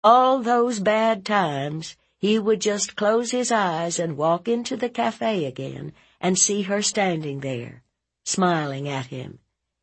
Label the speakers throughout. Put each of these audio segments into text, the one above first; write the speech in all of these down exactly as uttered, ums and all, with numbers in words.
Speaker 1: All those bad times, he would just close his eyes and walk into the cafe again and see her standing there, smiling at him.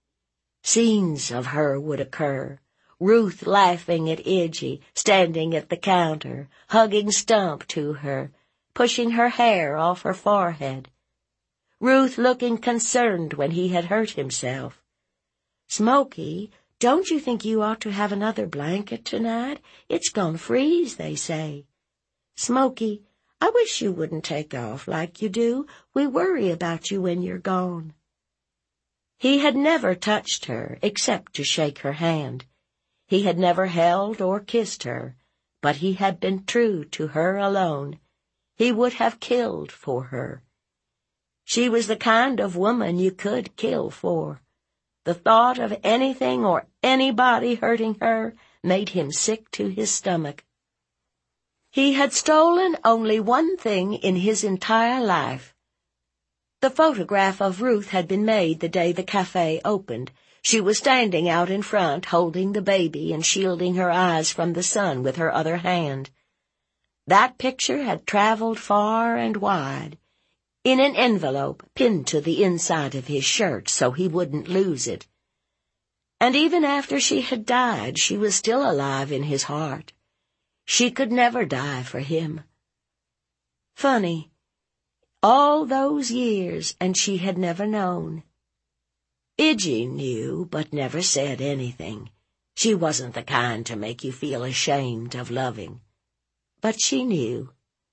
Speaker 1: Scenes of her would occur, Ruth laughing at Idgie, standing at the counter, hugging Stump to her, pushing her hair off her forehead. Ruth looking concerned when he had hurt himself. "Smoky, don't you think you ought to have another blanket tonight? It's gonna freeze, they say. Smoky, I wish you wouldn't take off like you do. We worry about you when you're gone." He had never touched her except to shake her hand. He had never held or kissed her, but he had been true to her alone. He would have killed for her. She was the kind of woman you could kill for. The thought of anything or anybody hurting her made him sick to his stomach. He had stolen only one thing in his entire life. The photograph of Ruth had been made the day the cafe opened. She was standing out in front, holding the baby and shielding her eyes from the sun with her other hand. That picture had traveled far and wide, in an envelope pinned to the inside of his shirt so he wouldn't lose it. And even after she had died, she was still alive in his heart. She could never die for him. Funny, all those years, and she had never known. Idgie knew, but never said anything. She wasn't the kind to make you feel ashamed of loving. But she knew.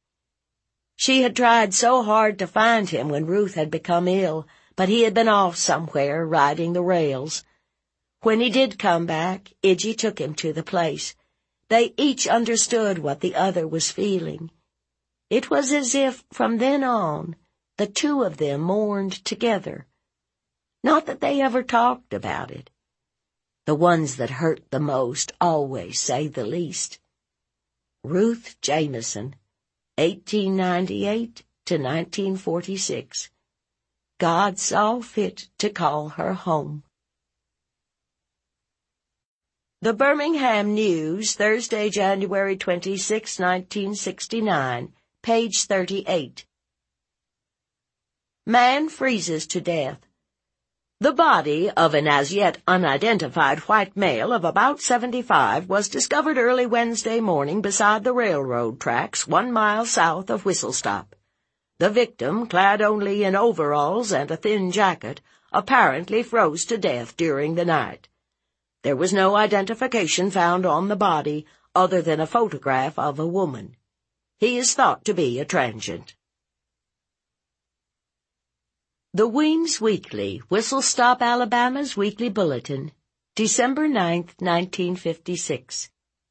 Speaker 1: She had tried so hard to find him when Ruth had become ill, but he had been off somewhere riding the rails. When he did come back, Idgie took him to the place. They each understood what the other was feeling. It was as if, from then on, the two of them mourned together. Not that they ever talked about it. The ones that hurt the most always say the least. Ruth Jameson, eighteen ninety-eight to nineteen forty-six. God saw fit to call her home. The Birmingham News, Thursday, January twenty-sixth, nineteen sixty-nine, page thirty-eight. Man freezes to death. The body of an as yet unidentified white male of about seventy-five was discovered early Wednesday morning beside the railroad tracks one mile south of Whistle Stop. The victim, clad only in overalls and a thin jacket, apparently froze to death during the night. There was no identification found on the body other than a photograph of a woman. He is thought to be a transient. The Weems Weekly, Whistle Stop, Alabama's weekly bulletin, December ninth, nineteen fifty-six.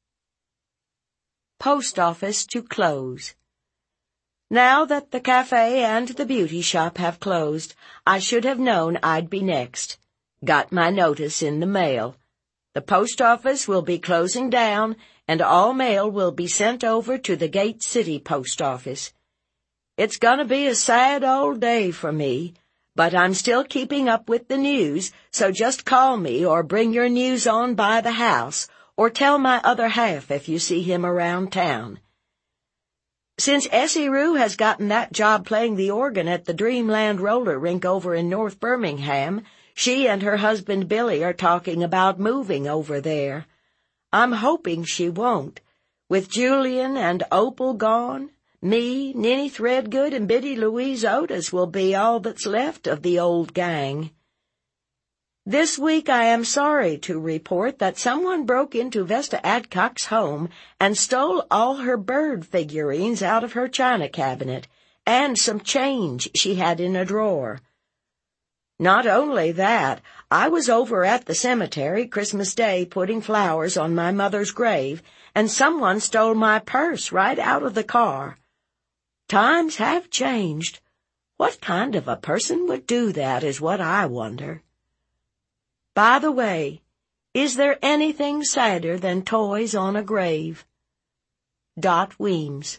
Speaker 1: Post office to close. Now that the cafe and the beauty shop have closed, I should have known I'd be next. Got my notice in the mail. The post office will be closing down, and all mail will be sent over to the Gate City post office. It's gonna be a sad old day for me, but I'm still keeping up with the news, so just call me or bring your news on by the house, or tell my other half if you see him around town. Since Essie Rue has gotten that job playing the organ at the Dreamland roller rink over in North Birmingham, she and her husband Billy are talking about moving over there. I'm hoping she won't. With Julian and Opal gone, me, Ninny Threadgood, and Biddy Louise Otis will be all that's left of the old gang. This week I am sorry to report that someone broke into Vesta Adcock's home and stole all her bird figurines out of her china cabinet, and some change she had in a drawer. Not only that, I was over at the cemetery Christmas Day putting flowers on my mother's grave, and someone stole my purse right out of the car. Times have changed. What kind of a person would do that is what I wonder. By the way, is there anything sadder than toys on a grave? Dot Weems.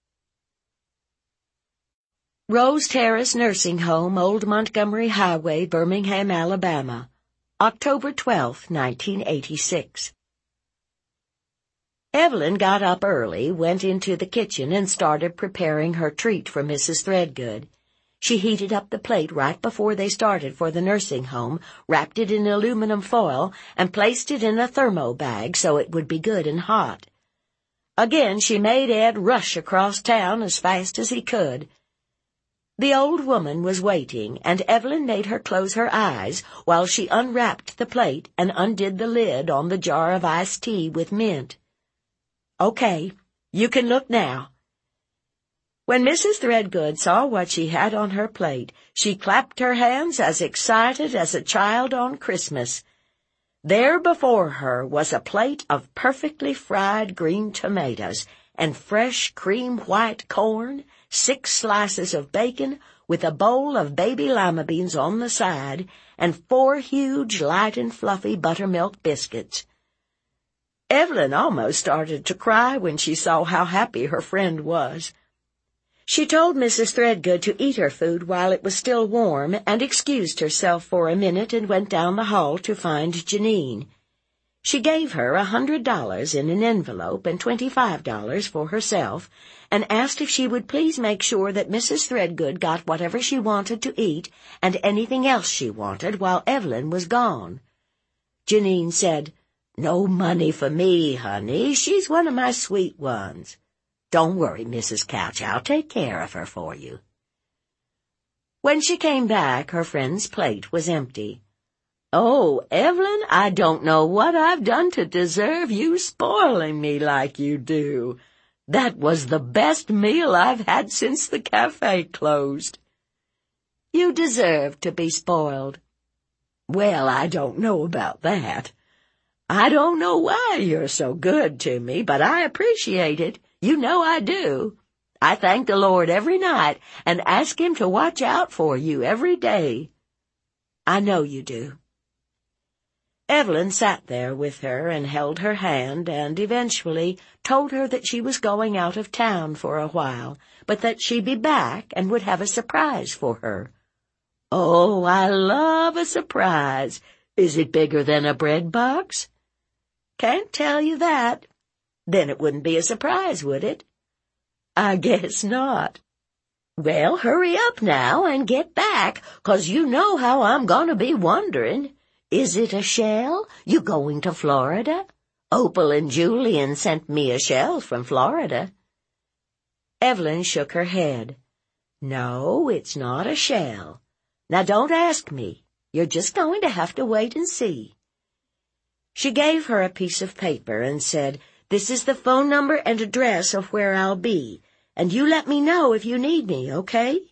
Speaker 1: Rose Terrace Nursing Home, Old Montgomery Highway, Birmingham, Alabama, October twelfth, nineteen eighty-six. Evelyn got up early, went into the kitchen, and started preparing her treat for Missus Threadgood. She heated up the plate right before they started for the nursing home, wrapped it in aluminum foil, and placed it in a thermo bag so it would be good and hot. Again she made Ed rush across town as fast as he could. The old woman was waiting, and Evelyn made her close her eyes while she unwrapped the plate and undid the lid on the jar of iced tea with mint. "Okay, you can look now." When Missus Threadgood saw what she had on her plate, she clapped her hands as excited as a child on Christmas. There before her was a plate of perfectly fried green tomatoes and fresh cream-white corn, six slices of bacon, with a bowl of baby lima beans on the side, and four huge, light and fluffy buttermilk biscuits. Evelyn almost started to cry when she saw how happy her friend was. She told Missus Threadgood to eat her food while it was still warm, and excused herself for a minute and went down the hall to find Janine. She gave her a hundred dollars in an envelope and twenty-five dollars for herself, and asked if she would please make sure that Missus Threadgood got whatever she wanted to eat and anything else she wanted while Evelyn was gone. Janine said, "No money for me, honey. She's one of my sweet ones. Don't worry, Missus Couch. I'll take care of her for you." When she came back, her friend's plate was empty. "Oh, Evelyn, I don't know what I've done to deserve you spoiling me like you do. That was the best meal I've had since the cafe closed." "You deserve to be spoiled." "Well, I don't know about that. I don't know why you're so good to me, but I appreciate it. You know I do. I thank the Lord every night and ask Him to watch out for you every day." "I know you do." Evelyn sat there with her and held her hand and eventually told her that she was going out of town for a while, but that she'd be back and would have a surprise for her. "Oh, I love a surprise. Is it bigger than a bread box?" "Can't tell you that. Then it wouldn't be a surprise, would it?" "I guess not." "Well, hurry up now and get back, 'cause you know how I'm gonna be wondering. Is it a shell? You going to Florida? Opal and Julian sent me a shell from Florida." Evelyn shook her head. "No, it's not a shell. Now don't ask me. You're just going to have to wait and see." She gave her a piece of paper and said, "This is the phone number and address of where I'll be, and you let me know if you need me, okay?"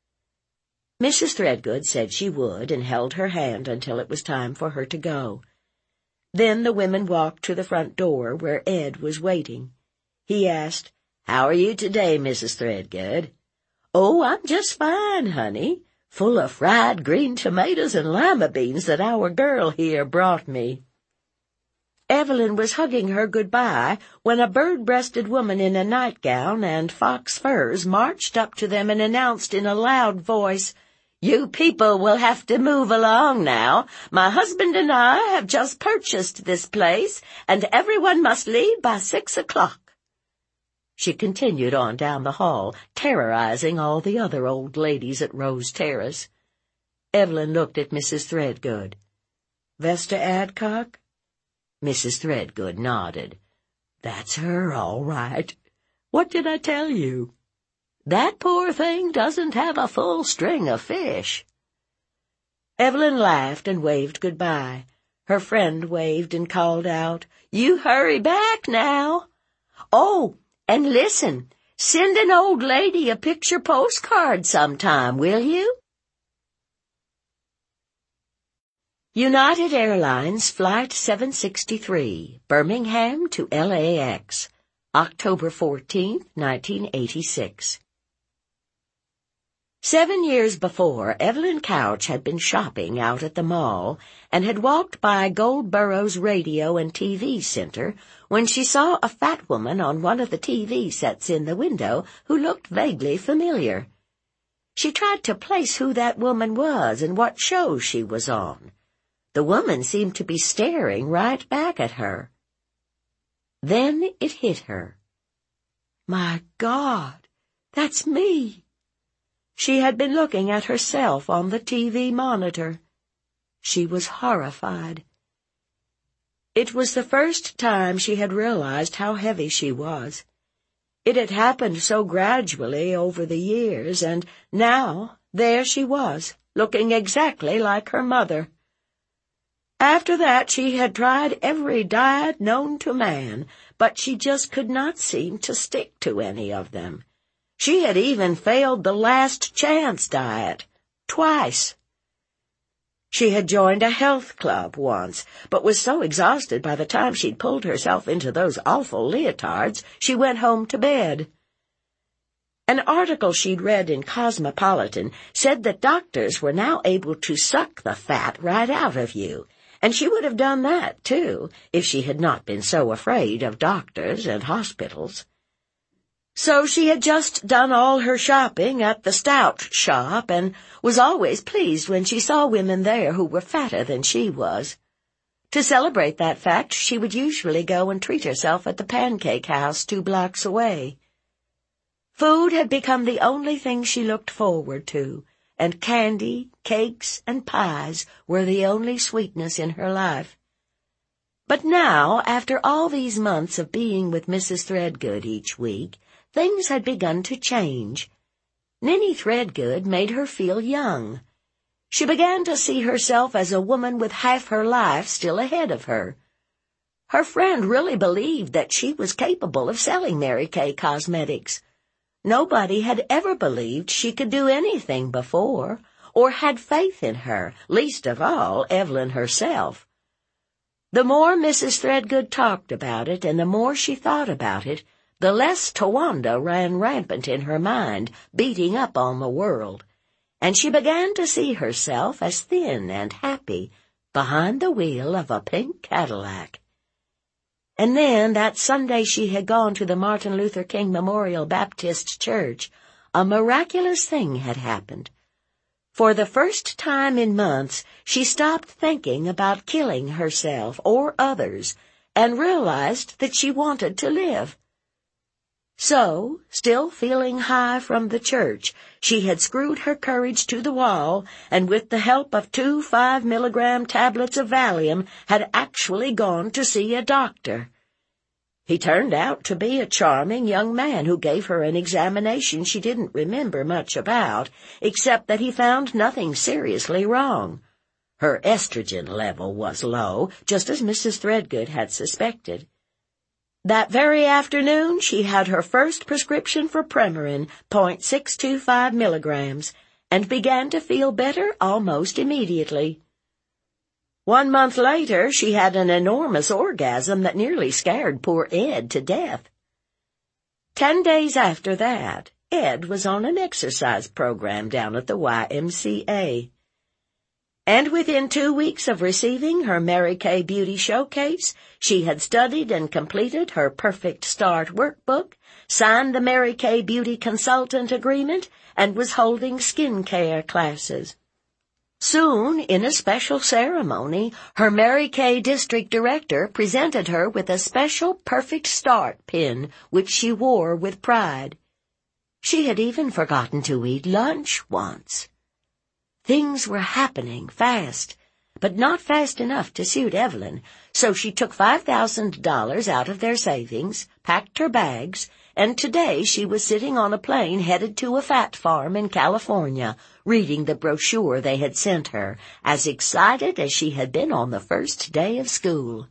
Speaker 1: Missus Threadgood said she would and held her hand until it was time for her to go. Then the women walked to the front door where Ed was waiting. He asked, "How are you today, Missus Threadgood?" "Oh, I'm just fine, honey, full of fried green tomatoes and lima beans that our girl here brought me." Evelyn was hugging her goodbye when a bird-breasted woman in a nightgown and fox furs marched up to them and announced in a loud voice, "You people will have to move along now. My husband and I have just purchased this place, and everyone must leave by six o'clock." She continued on down the hall, terrorizing all the other old ladies at Rose Terrace. Evelyn looked at Missus Threadgood. "Vesta Adcock?" Missus Threadgood nodded. "That's her, all right. What did I tell you? That poor thing doesn't have a full string of fish." Evelyn laughed and waved goodbye. Her friend waved and called out, "You hurry back now. Oh, and listen, send an old lady a picture postcard sometime, will you?" United Airlines Flight seven sixty-three, Birmingham to L A X, October fourteenth, nineteen eighty-six. Seven years before, Evelyn Couch had been shopping out at the mall and had walked by Goldborough's radio and T V center when she saw a fat woman on one of the T V sets in the window who looked vaguely familiar. She tried to place who that woman was and what show she was on. The woman seemed to be staring right back at her. Then it hit her. My God, that's me. She had been looking at herself on the T V monitor. She was horrified. It was the first time she had realized how heavy she was. It had happened so gradually over the years, and now there she was, looking exactly like her mother. After that she had tried every diet known to man, but she just could not seem to stick to any of them. She had even failed the last chance diet, twice. She had joined a health club once, but was so exhausted by the time she'd pulled herself into those awful leotards, she went home to bed. An article she'd read in Cosmopolitan said that doctors were now able to suck the fat right out of you, and she would have done that, too, if she had not been so afraid of doctors and hospitals. So she had just done all her shopping at the stout shop and was always pleased when she saw women there who were fatter than she was. To celebrate that fact, she would usually go and treat herself at the Pancake House two blocks away. Food had become the only thing she looked forward to, and candy, cakes, and pies were the only sweetness in her life. But now, after all these months of being with Missus Threadgood each week, things had begun to change. Ninny Threadgood made her feel young. She began to see herself as a woman with half her life still ahead of her. Her friend really believed that she was capable of selling Mary Kay Cosmetics. Nobody had ever believed she could do anything before, or had faith in her, least of all Evelyn herself. The more Missus Threadgood talked about it, and the more she thought about it, the less Towanda ran rampant in her mind, beating up on the world, and she began to see herself as thin and happy behind the wheel of a pink Cadillac. And then, that Sunday she had gone to the Martin Luther King Memorial Baptist Church, a miraculous thing had happened. For the first time in months, she stopped thinking about killing herself or others, and realized that she wanted to live. So, still feeling high from the church, she had screwed her courage to the wall, and with the help of two five-milligram tablets of Valium, had actually gone to see a doctor. He turned out to be a charming young man who gave her an examination she didn't remember much about, except that he found nothing seriously wrong. Her estrogen level was low, just as Missus Threadgood had suspected. That very afternoon, she had her first prescription for Premarin, point six two five milligrams, and began to feel better almost immediately. One month later, she had an enormous orgasm that nearly scared poor Ed to death. Ten days after that, Ed was on an exercise program down at the Y M C A. And within two weeks of receiving her Mary Kay Beauty Showcase, she had studied and completed her Perfect Start workbook, signed the Mary Kay Beauty Consultant Agreement, and was holding skincare classes. Soon, in a special ceremony, her Mary Kay District Director presented her with a special Perfect Start pin, which she wore with pride. She had even forgotten to eat lunch once. Things were happening fast, but not fast enough to suit Evelyn, so she took five thousand dollars out of their savings, packed her bags, and today she was sitting on a plane headed to a fat farm in California, reading the brochure they had sent her, as excited as she had been on the first day of school.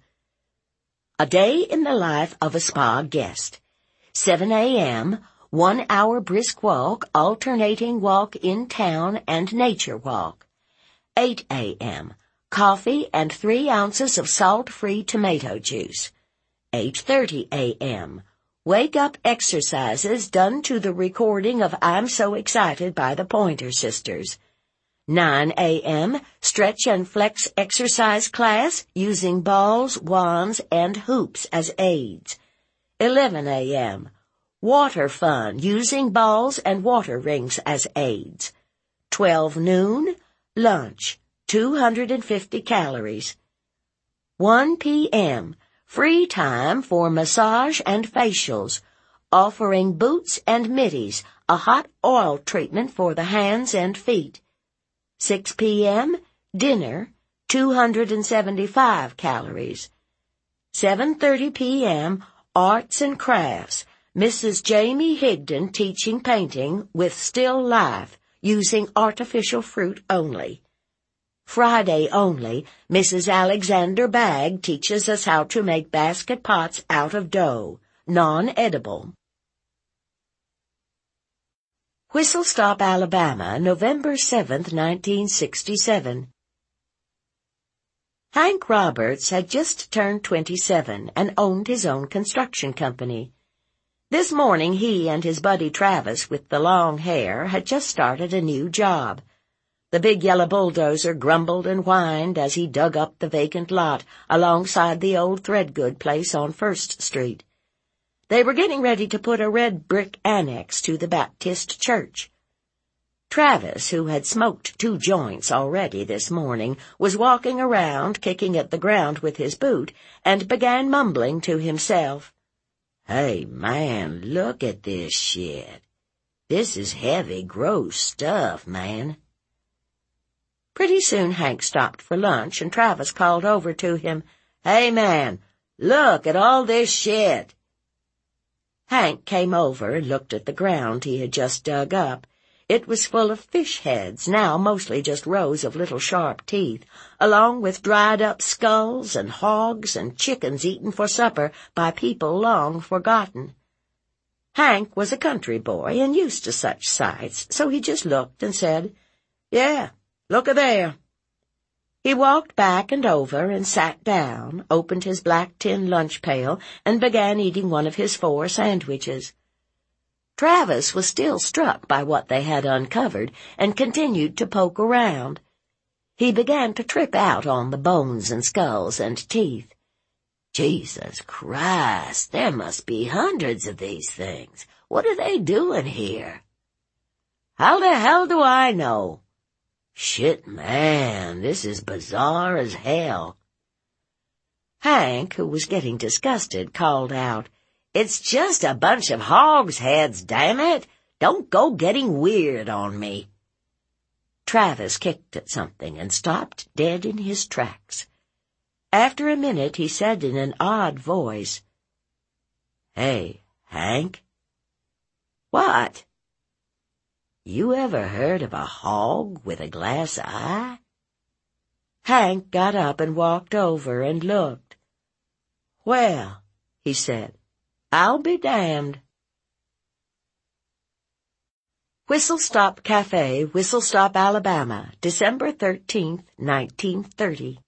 Speaker 1: A day in the life of a spa guest. seven a.m., One hour brisk walk, alternating walk in town and nature walk. eight a.m., coffee and three ounces of salt-free tomato juice. eight thirty a.m., wake-up exercises done to the recording of I'm So Excited by the Pointer Sisters. nine a.m., stretch and flex exercise class using balls, wands, and hoops as aids. eleven a.m., water fun, using balls and water rings as aids. twelve noon, lunch, two hundred fifty calories. one p.m., free time for massage and facials, offering boots and middies, a hot oil treatment for the hands and feet. six p.m., dinner, two hundred seventy-five calories. seven thirty p.m., arts and crafts, Missus Jamie Higdon teaching painting with still life, using artificial fruit only. Friday only, Missus Alexander Bagg teaches us how to make basket pots out of dough, non-edible. Whistle Stop, Alabama, November seventh, nineteen sixty-seven. Hank Roberts had just turned twenty-seven and owned his own construction company. This morning he and his buddy Travis with the long hair had just started a new job. The big yellow bulldozer grumbled and whined as he dug up the vacant lot alongside the old Threadgood place on First Street. They were getting ready to put a red brick annex to the Baptist church. Travis, who had smoked two joints already this morning, was walking around, kicking at the ground with his boot, and began mumbling to himself, "Hey, man, look at this shit. This is heavy, gross stuff, man." Pretty soon Hank stopped for lunch, and Travis called over to him, "Hey, man, look at all this shit." Hank came over and looked at the ground he had just dug up. It was full of fish heads, now mostly just rows of little sharp teeth, along with dried-up skulls and hogs and chickens eaten for supper by people long forgotten. Hank was a country boy and used to such sights, so he just looked and said, "Yeah, look a there." He walked back and over and sat down, opened his black tin lunch pail, and began eating one of his four sandwiches. Travis was still struck by what they had uncovered and continued to poke around. He began to trip out on the bones and skulls and teeth. "Jesus Christ, there must be hundreds of these things. What are they doing here?" "How the hell do I know?" "Shit, man, this is bizarre as hell." Hank, who was getting disgusted, called out, "It's just a bunch of hogs' heads, damn it! Don't go getting weird on me." Travis kicked at something and stopped dead in his tracks. After a minute he said in an odd voice, "Hey, Hank?" "What?" "You ever heard of a hog with a glass eye?" Hank got up and walked over and looked. "Well," he said, "I'll be damned." Whistle Stop Cafe, Whistle Stop, Alabama, December thirteenth, nineteen thirty.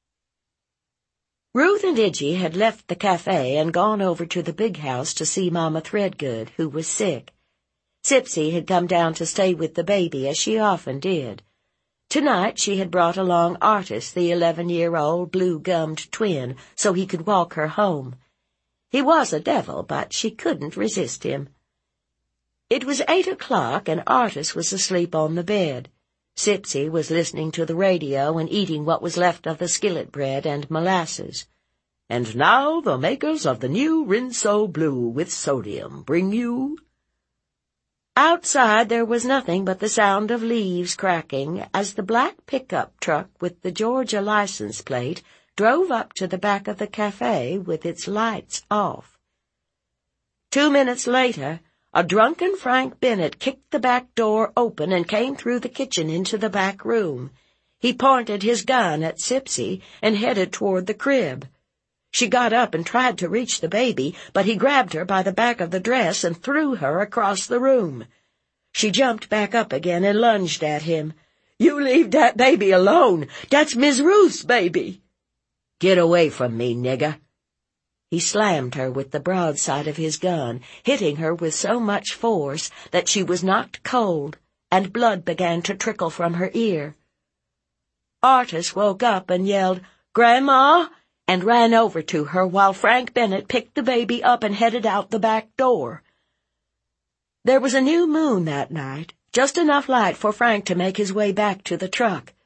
Speaker 1: Ruth and Iggy had left the cafe and gone over to the big house to see Mama Threadgood, who was sick. Sipsy had come down to stay with the baby, as she often did. Tonight she had brought along Artis, the eleven-year-old blue-gummed twin, so he could walk her home. He was a devil, but she couldn't resist him. It was eight o'clock, and Artis was asleep on the bed. Sipsy was listening to the radio and eating what was left of the skillet bread and molasses. "And now the makers of the new Rinso Blue with sodium bring you—" Outside there was nothing but the sound of leaves cracking as the black pickup truck with the Georgia license plate drove up to the back of the cafe with its lights off. Two minutes later, a drunken Frank Bennett kicked the back door open and came through the kitchen into the back room. He pointed his gun at Sipsy and headed toward the crib. She got up and tried to reach the baby, but he grabbed her by the back of the dress and threw her across the room. She jumped back up again and lunged at him. "You leave that baby alone. That's Miss Ruth's baby." "Get away from me, nigger." He slammed her with the broadside of his gun, hitting her with so much force that she was knocked cold, and blood began to trickle from her ear. Artis woke up and yelled, "Grandma!" and ran over to her while Frank Bennett picked the baby up and headed out the back door. There was a new moon that night, just enough light for Frank to make his way back to the truck.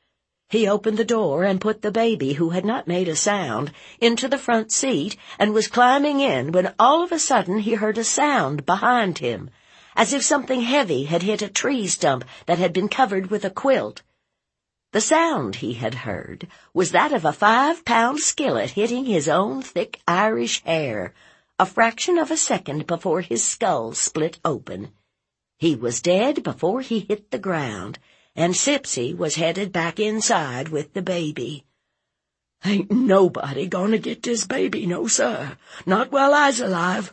Speaker 1: He opened the door and put the baby, who had not made a sound, into the front seat and was climbing in when all of a sudden he heard a sound behind him, as if something heavy had hit a tree stump that had been covered with a quilt. The sound he had heard was that of a five-pound skillet hitting his own thick Irish hair, a fraction of a second before his skull split open. He was dead before he hit the ground, and Sipsy was headed back inside with the baby. "Ain't nobody gonna get this baby, no, sir. Not while I's alive."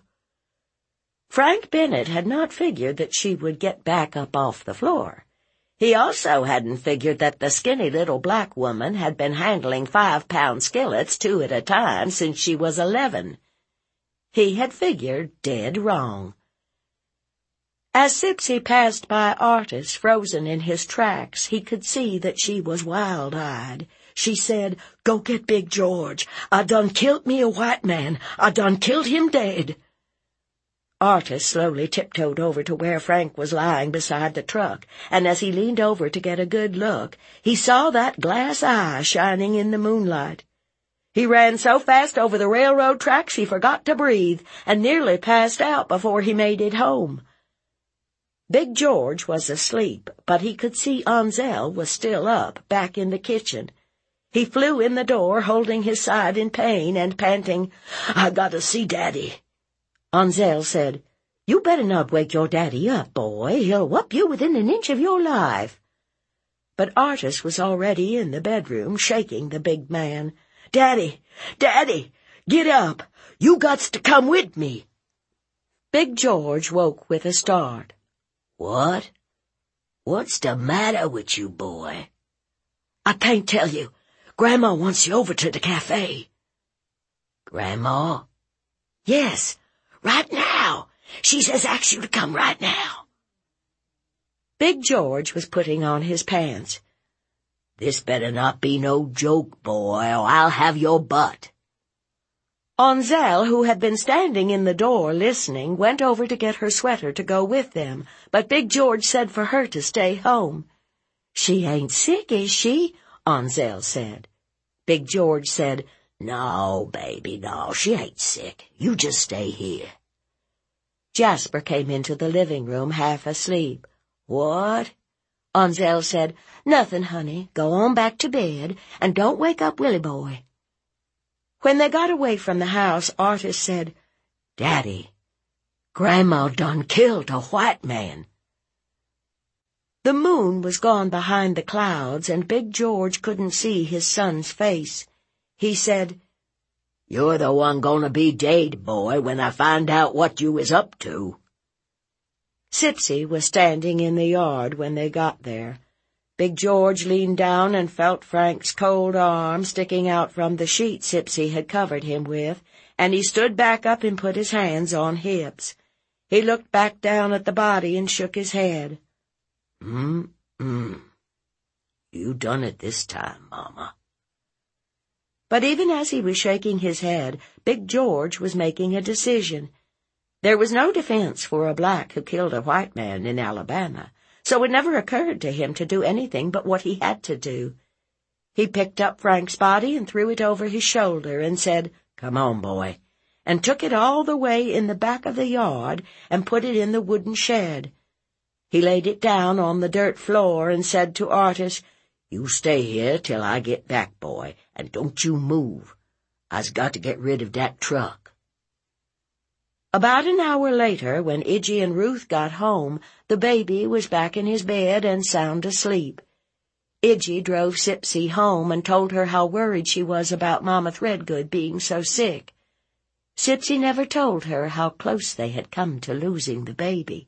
Speaker 1: Frank Bennett had not figured that she would get back up off the floor. He also hadn't figured that the skinny little black woman had been handling five-pound skillets two at a time since she was eleven. He had figured dead wrong. As Sipsy passed by Artis, frozen in his tracks, he could see that she was wild-eyed. She said, "Go get Big George. I done killed me a white man. I done killed him dead." Artis slowly tiptoed over to where Frank was lying beside the truck, and as he leaned over to get a good look, he saw that glass eye shining in the moonlight. He ran so fast over the railroad tracks he forgot to breathe, and nearly passed out before he made it home. Big George was asleep, but he could see Onzel was still up, back in the kitchen. He flew in the door, holding his side in pain and panting, "I gotta see Daddy." Onzel said, "You better not wake your daddy up, boy. He'll whup you within an inch of your life." But Artis was already in the bedroom, shaking the big man. "Daddy, Daddy, get up. You gots to come with me." Big George woke with a start. "What? What's the matter with you, boy?" "I can't tell you. Grandma wants you over to the cafe." "Grandma?" "Yes, right now. She says ask you to come right now." Big George was putting on his pants. "This better not be no joke, boy, or I'll have your butt." Onzel, who had been standing in the door listening, went over to get her sweater to go with them, but Big George said for her to stay home. "She ain't sick, is she?" Onzel said. Big George said, "No, baby, no, she ain't sick. You just stay here." Jasper came into the living room half asleep. "What?" Onzel said, "Nothing, honey. Go on back to bed, and don't wake up Willie boy." When they got away from the house, Artis said, "Daddy, Grandma done killed a white man." The moon was gone behind the clouds, and Big George couldn't see his son's face. He said, "You're the one gonna be dead, boy, when I find out what you is up to." Sipsy was standing in the yard when they got there. Big George leaned down and felt Frank's cold arm sticking out from the sheet Sipsy had covered him with, and he stood back up and put his hands on hips. He looked back down at the body and shook his head. Mm-mm. You done it this time, Mama." But even as he was shaking his head, Big George was making a decision. There was no defense for a black who killed a white man in Alabama, so it never occurred to him to do anything but what he had to do. He picked up Frank's body and threw it over his shoulder and said, "Come on, boy," and took it all the way in the back of the yard and put it in the wooden shed. He laid it down on the dirt floor and said to Artis, "You stay here till I get back, boy, and don't you move. I's got to get rid of that truck." About an hour later, when Idgie and Ruth got home, the baby was back in his bed and sound asleep. Idgie drove Sipsy home and told her how worried she was about Mama Threadgood being so sick. Sipsy never told her how close they had come to losing the baby.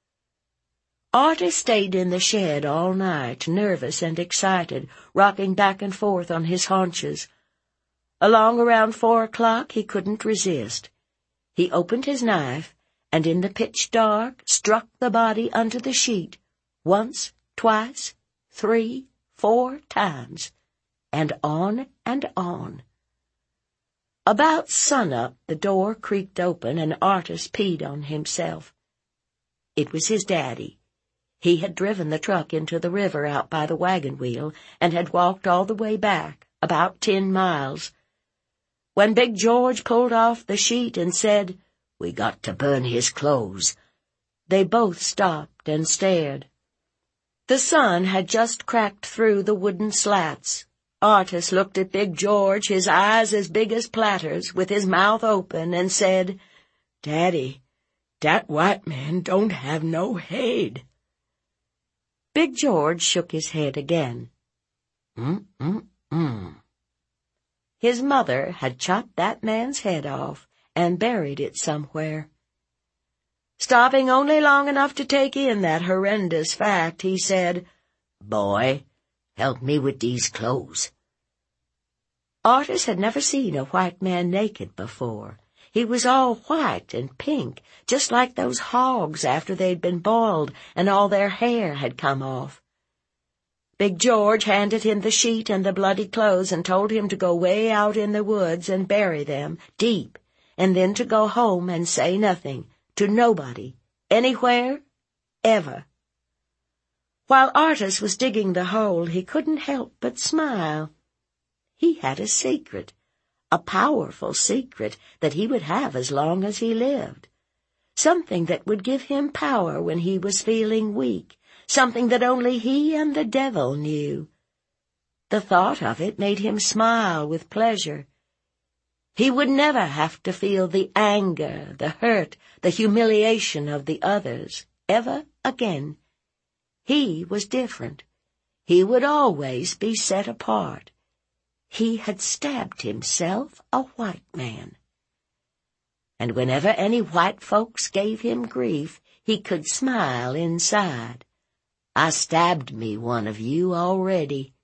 Speaker 1: Artis stayed in the shed all night, nervous and excited, rocking back and forth on his haunches. Along around four o'clock he couldn't resist. He opened his knife, and in the pitch dark struck the body under the sheet, once, twice, three, four times, and on and on. About sunup the door creaked open and Artis peed on himself. It was his daddy. He had driven the truck into the river out by the wagon wheel and had walked all the way back, about ten miles. When Big George pulled off the sheet and said, "We got to burn his clothes," they both stopped and stared. The sun had just cracked through the wooden slats. Artis looked at Big George, his eyes as big as platters, with his mouth open, and said, "Daddy, dat white man don't have no head." Big George shook his head again. Mm-mm-mm. His mother had chopped that man's head off and buried it somewhere. Stopping only long enough to take in that horrendous fact, he said, "Boy, help me with these clothes." Artis had never seen a white man naked before. He was all white and pink, just like those hogs after they'd been boiled and all their hair had come off. Big George handed him the sheet and the bloody clothes and told him to go way out in the woods and bury them, deep, and then to go home and say nothing, to nobody, anywhere, ever. While Artis was digging the hole, he couldn't help but smile. He had a secret, a powerful secret that he would have as long as he lived. Something that would give him power when he was feeling weak, something that only he and the devil knew. The thought of it made him smile with pleasure. He would never have to feel the anger, the hurt, the humiliation of the others, ever again. He was different. He would always be set apart. He had stabbed himself a white man. And whenever any white folks gave him grief, he could smile inside. "I stabbed me one of you already."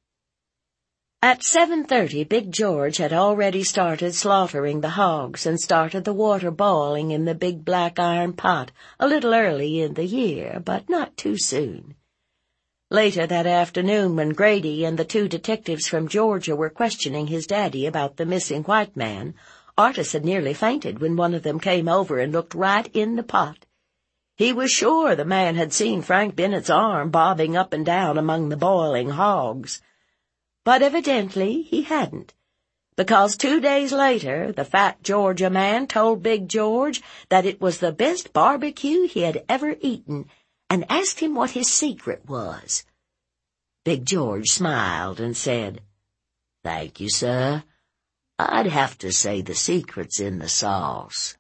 Speaker 1: At seven thirty, Big George had already started slaughtering the hogs and started the water boiling in the big black iron pot a little early in the year, but not too soon. Later that afternoon, when Grady and the two detectives from Georgia were questioning his daddy about the missing white man, Artis had nearly fainted when one of them came over and looked right in the pot. He was sure the man had seen Frank Bennett's arm bobbing up and down among the boiling hogs. But evidently he hadn't, because two days later the fat Georgia man told Big George that it was the best barbecue he had ever eaten, and asked him what his secret was. Big George smiled and said, "Thank you, sir. I'd have to say the secret's in the sauce."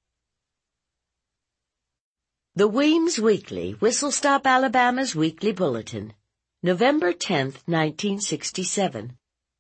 Speaker 1: The Weems Weekly, Whistle Stop, Alabama's weekly bulletin, November tenth, nineteen sixty-seven.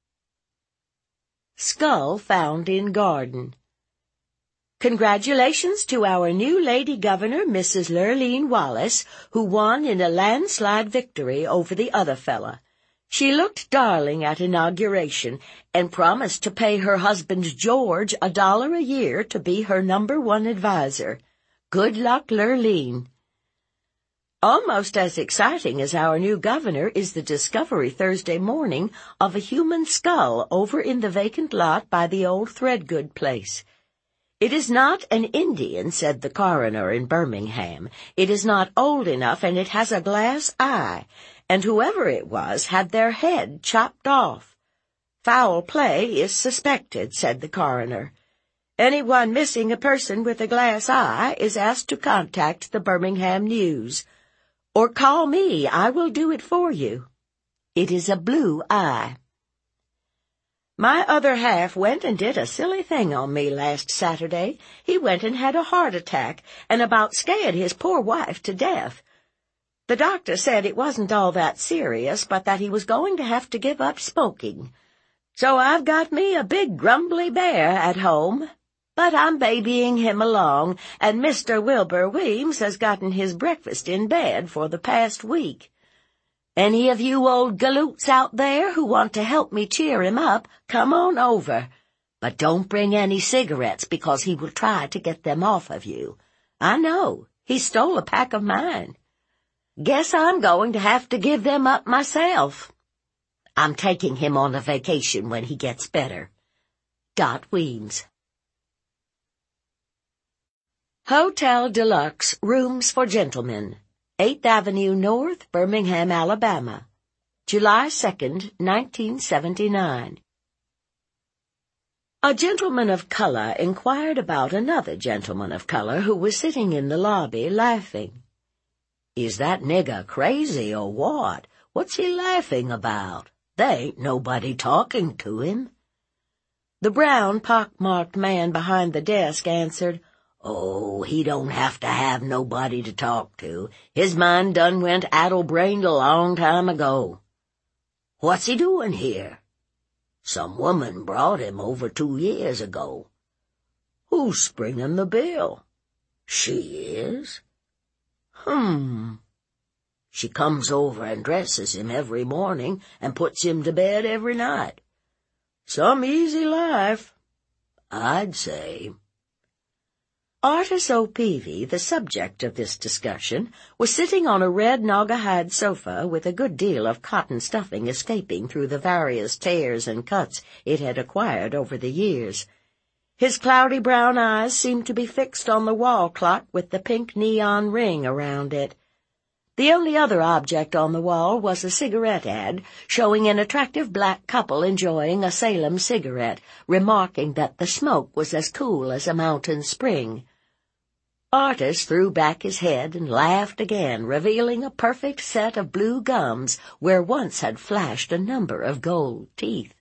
Speaker 1: Skull found in garden. Congratulations to our new lady governor, Missus Lurleen Wallace, who won in a landslide victory over the other fella. She looked darling at inauguration and promised to pay her husband George a dollar a year to be her number one advisor. Good luck, Lurleen. Almost as exciting as our new governor is the discovery Thursday morning of a human skull over in the vacant lot by the old Threadgood place. It is not an Indian, said the coroner in Birmingham. It is not old enough, and it has a glass eye, and whoever it was had their head chopped off. Foul play is suspected, said the coroner. Anyone missing a person with a glass eye is asked to contact the Birmingham News. Or call me, I will do it for you. It is a blue eye. My other half went and did a silly thing on me last Saturday. He went and had a heart attack and about scared his poor wife to death. The doctor said it wasn't all that serious, but that he was going to have to give up smoking. So I've got me a big grumbly bear at home. But I'm babying him along, and Mister Wilbur Weems has gotten his breakfast in bed for the past week. Any of you old galoots out there who want to help me cheer him up, come on over. But don't bring any cigarettes, because he will try to get them off of you. I know, he stole a pack of mine. Guess I'm going to have to give them up myself. I'm taking him on a vacation when he gets better. Dot Weems. Hotel Deluxe Rooms for Gentlemen. eighth Avenue North, Birmingham, Alabama, July second, nineteen seventy-nine. A gentleman of color inquired about another gentleman of color who was sitting in the lobby laughing. "Is that nigger crazy or what? What's he laughing about? There ain't nobody talking to him." The brown, pock-marked man behind the desk answered, "Oh, he don't have to have nobody to talk to. His mind done went addle-brained a long time ago." "What's he doing here?" "Some woman brought him over two years ago." "Who's springing the bill?" "She is." "Hmm." "She comes over and dresses him every morning and puts him to bed every night." "Some easy life." "I'd say." Artis O'Peavy, the subject of this discussion, was sitting on a red naugahyde sofa with a good deal of cotton stuffing escaping through the various tears and cuts it had acquired over the years. His cloudy brown eyes seemed to be fixed on the wall clock with the pink neon ring around it. The only other object on the wall was a cigarette ad showing an attractive black couple enjoying a Salem cigarette, remarking that the smoke was as cool as a mountain spring. Artis threw back his head and laughed again, revealing a perfect set of blue gums where once had flashed a number of gold teeth.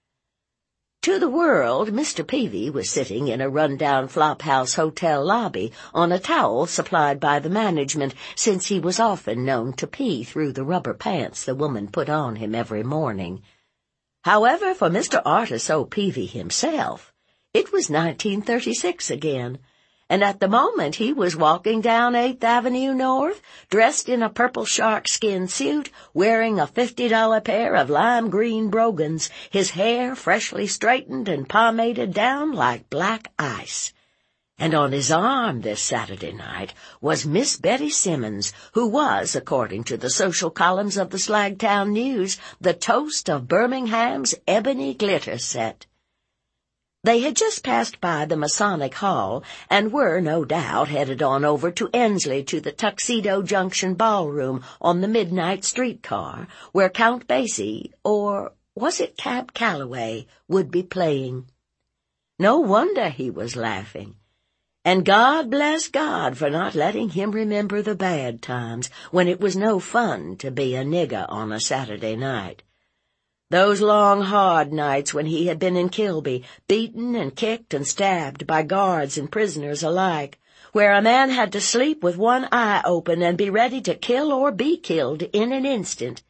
Speaker 1: To the world, Mister Peavy was sitting in a run-down flophouse hotel lobby on a towel supplied by the management, since he was often known to pee through the rubber pants the woman put on him every morning. However, for Mister Artis O'Peavy himself, it was nineteen thirty-six again, and at the moment he was walking down eighth Avenue North, dressed in a purple shark-skin suit, wearing a fifty dollar pair of lime green brogans, his hair freshly straightened and pomaded down like black ice. And on his arm this Saturday night was Miss Betty Simmons, who was, according to the social columns of the Slagtown News, the toast of Birmingham's ebony glitter set. They had just passed by the Masonic Hall and were, no doubt, headed on over to Ensley to the Tuxedo Junction Ballroom on the midnight streetcar, where Count Basie, or was it Cab Calloway, would be playing. No wonder he was laughing. And God bless God for not letting him remember the bad times when it was no fun to be a nigger on a Saturday night. Those long, hard nights when he had been in Kilby, beaten and kicked and stabbed by guards and prisoners alike, where a man had to sleep with one eye open and be ready to kill or be killed in an instant.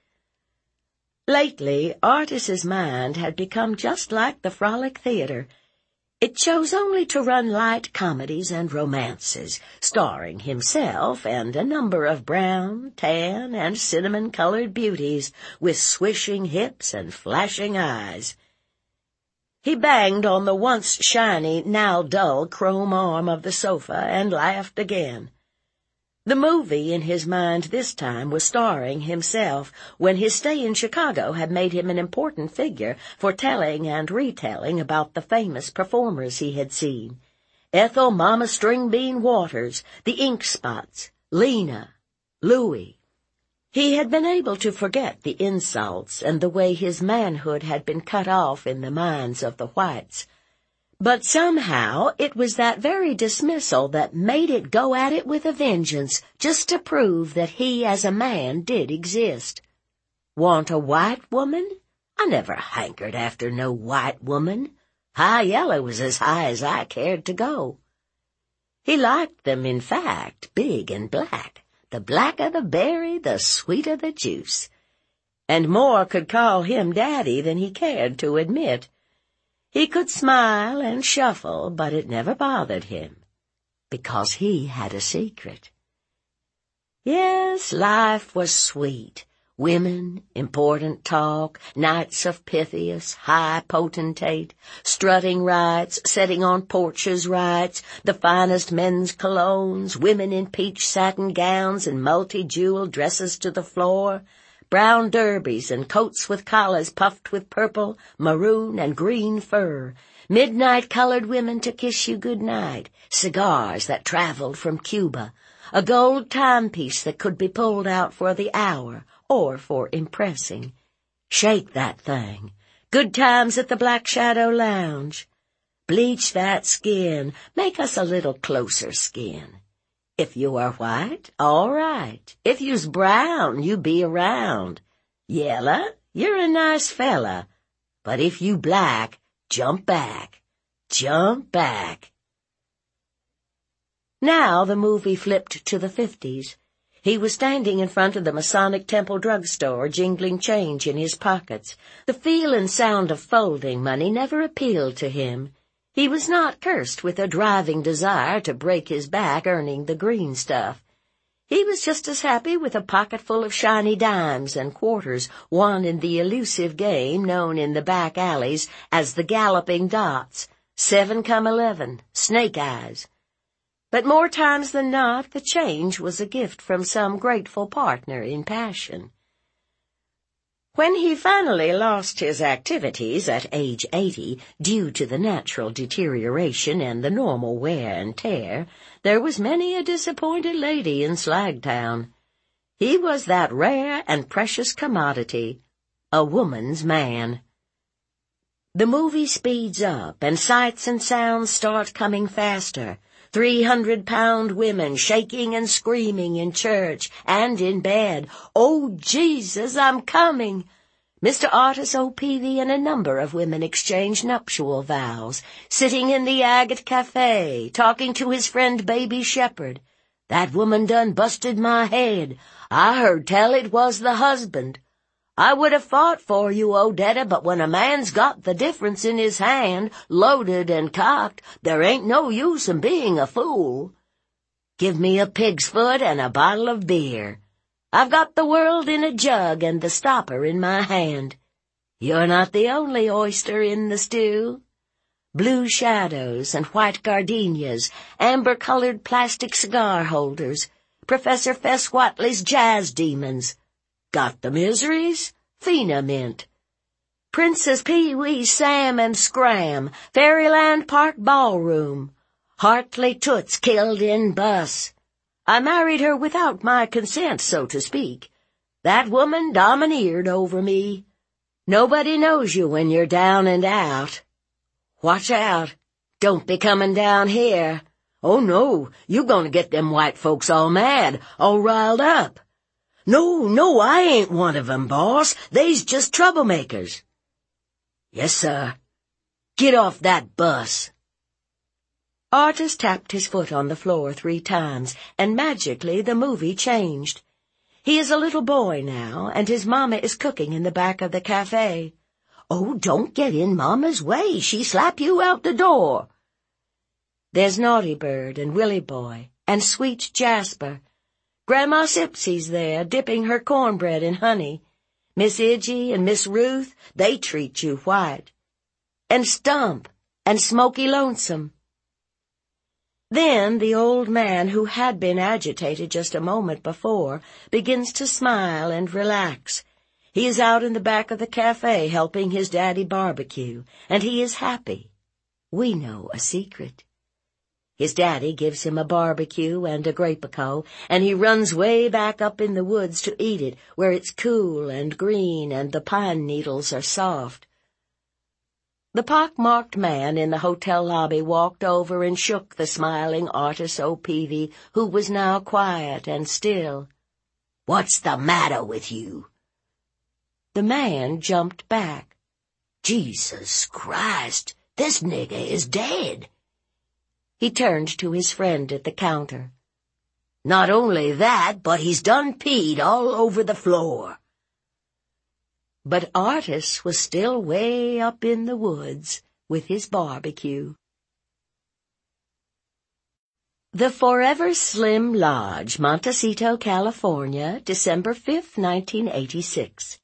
Speaker 1: Lately, Artis's mind had become just like the Frolic Theater. It chose only to run light comedies and romances, starring himself and a number of brown, tan, and cinnamon-colored beauties with swishing hips and flashing eyes. He banged on the once shiny, now dull chrome arm of the sofa and laughed again. The movie in his mind this time was starring himself, when his stay in Chicago had made him an important figure for telling and retelling about the famous performers he had seen. Ethel Mama Stringbean Waters, the Ink Spots, Lena, Louie. He had been able to forget the insults and the way his manhood had been cut off in the minds of the whites. But somehow it was that very dismissal that made it go at it with a vengeance, just to prove that he as a man did exist. Want a white woman? I never hankered after no white woman. High yellow was as high as I cared to go. He liked them, in fact, big and black. The blacker the berry, the sweeter the juice. And more could call him daddy than he cared to admit. He could smile and shuffle, but it never bothered him, because he had a secret. Yes, life was sweet. Women, important talk, nights of Pythias, high potentate, strutting rights, setting on porches rights, the finest men's colognes, women in peach satin gowns and multi-jeweled dresses to the floor, brown derbies and coats with collars puffed with purple, maroon, and green fur, midnight-colored women to kiss you good night, cigars that traveled from Cuba, a gold timepiece that could be pulled out for the hour or for impressing. Shake that thing. Good times at the Black Shadow Lounge. Bleach that skin. Make us a little closer skin. If you are white, all right. If you's brown, you be around. Yella, you're a nice fella. But if you black, jump back. Jump back. Now the movie flipped to the fifties. He was standing in front of the Masonic Temple drugstore, jingling change in his pockets. The feel and sound of folding money never appealed to him. He was not cursed with a driving desire to break his back earning the green stuff. He was just as happy with a pocket full of shiny dimes and quarters won in the elusive game known in the back alleys as the galloping dots, seven come eleven, snake eyes. But more times than not, the change was a gift from some grateful partner in passion. When he finally lost his activities at age eighty, due to the natural deterioration and the normal wear and tear, there was many a disappointed lady in Slagtown. He was that rare and precious commodity, a woman's man. The movie speeds up, and sights and sounds start coming faster. Three hundred pound women shaking and screaming in church and in bed. Oh, Jesus, I'm coming! Mister Artis O. Peavy and a number of women exchanged nuptial vows, sitting in the Agate Cafe, talking to his friend Baby Shepherd. That woman done busted my head. I heard tell it was the husband. I would have fought for you, Odetta, but when a man's got the difference in his hand, loaded and cocked, there ain't no use in being a fool. Give me a pig's foot and a bottle of beer. I've got the world in a jug and the stopper in my hand. You're not the only oyster in the stew. Blue shadows and white gardenias, amber-colored plastic cigar holders, Professor Fess Watley's jazz demons. Got the miseries? Fina mint. Princess Pee-wee Sam and Scram, Fairyland Park Ballroom. Hartley Toots killed in bus. I married her without my consent, so to speak. That woman domineered over me. Nobody knows you when you're down and out. Watch out. Don't be coming down here. Oh, no, you gonna get them white folks all mad, all riled up. No, no, I ain't one of 'em, boss. They's just troublemakers. Yes, sir. Get off that bus. Artis tapped his foot on the floor three times, and magically the movie changed. He is a little boy now, and his mama is cooking in the back of the cafe. Oh, don't get in Mama's way. She slap you out the door. There's Naughty Bird and Willie Boy and Sweet Jasper. Grandma Sipsy's there, dipping her cornbread in honey. Miss Idgie and Miss Ruth, they treat you white. And Stump and Smoky Lonesome. Then the old man, who had been agitated just a moment before, begins to smile and relax. He is out in the back of the cafe helping his daddy barbecue, and he is happy. We know a secret. His daddy gives him a barbecue and a grapico, and he runs way back up in the woods to eat it, where it's cool and green and the pine needles are soft. The pock-marked man in the hotel lobby walked over and shook the smiling Artis O. Peavy, who was now quiet and still. What's the matter with you? The man jumped back. Jesus Christ, this nigger is dead. He turned to his friend at the counter. Not only that, but he's done peed all over the floor. But Artis was still way up in the woods with his barbecue. The Forever Slim Lodge, Montecito, California, December fifth, nineteen eighty-six.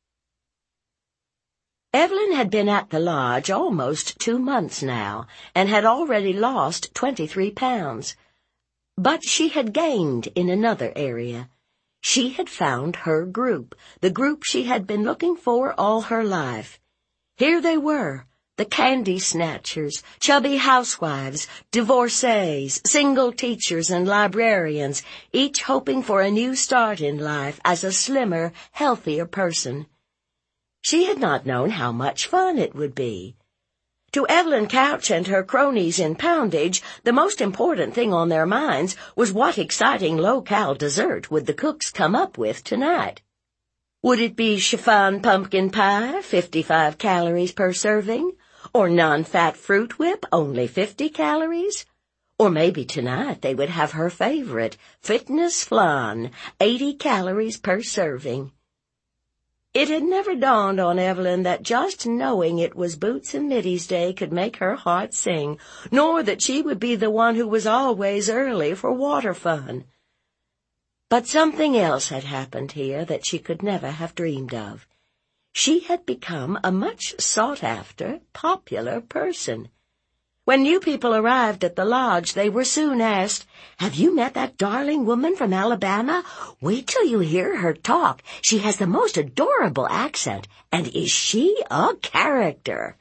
Speaker 1: Evelyn had been at the lodge almost two months now, and had already lost twenty-three pounds. But she had gained in another area. She had found her group, the group she had been looking for all her life. Here they were, The candy snatchers, chubby housewives, divorcees, single teachers and librarians, each hoping for a new start in life as a slimmer, healthier person. She had not known how much fun it would be. To Evelyn Couch and her cronies in Poundage, the most important thing on their minds was what exciting low-cal dessert would the cooks come up with tonight. Would it be chiffon pumpkin pie, fifty-five calories per serving? Or non-fat fruit whip, only fifty calories? Or maybe tonight they would have her favorite, fitness flan, eighty calories per serving. It had never dawned on Evelyn that just knowing it was Boots and Middy's day could make her heart sing, nor that she would be the one who was always early for water fun. But something else had happened here that she could never have dreamed of. She had become a much sought-after, popular person. When new people arrived at the lodge, they were soon asked, "Have you met that darling woman from Alabama? Wait till you hear her talk. She has the most adorable accent, and is she a character?"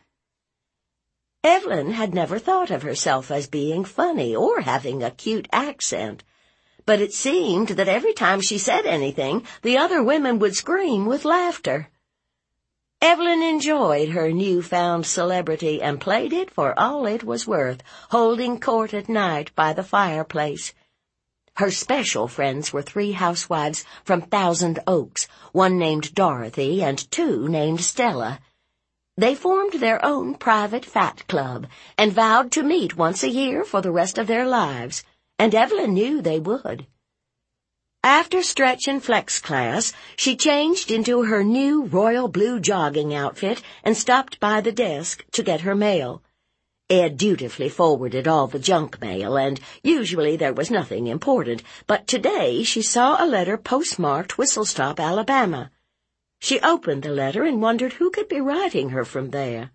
Speaker 1: Evelyn had never thought of herself as being funny or having a cute accent, but it seemed that every time she said anything, the other women would scream with laughter. Evelyn enjoyed her newfound celebrity and played it for all it was worth, holding court at night by the fireplace. Her special friends were three housewives from Thousand Oaks, one named Dorothy and two named Stella. They formed their own private fat club and vowed to meet once a year for the rest of their lives, and Evelyn knew they would. After stretch and flex class, she changed into her new royal blue jogging outfit and stopped by the desk to get her mail. Ed dutifully forwarded all the junk mail, and usually there was nothing important, but today she saw a letter postmarked Whistlestop, Alabama. She opened the letter and wondered who could be writing her from there.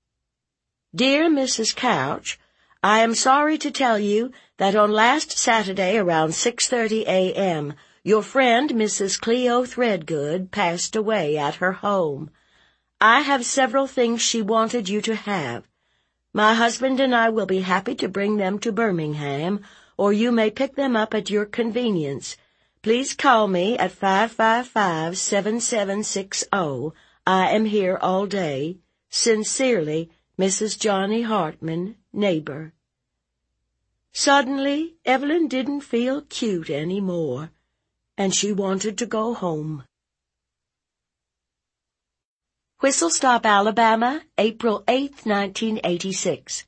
Speaker 1: Dear Missus Couch, I am sorry to tell you that on last Saturday around six thirty a m, your friend Missus Cleo Threadgood passed away at her home. I have several things she wanted you to have. My husband and I will be happy to bring them to Birmingham, or you may pick them up at your convenience. Please call me at five five five, seven seven six zero. I am here all day. Sincerely, Missus Johnny Hartman, neighbor. Suddenly, Evelyn didn't feel cute any more, and she wanted to go home. Whistlestop, Alabama, April eighth, nineteen eighty-six.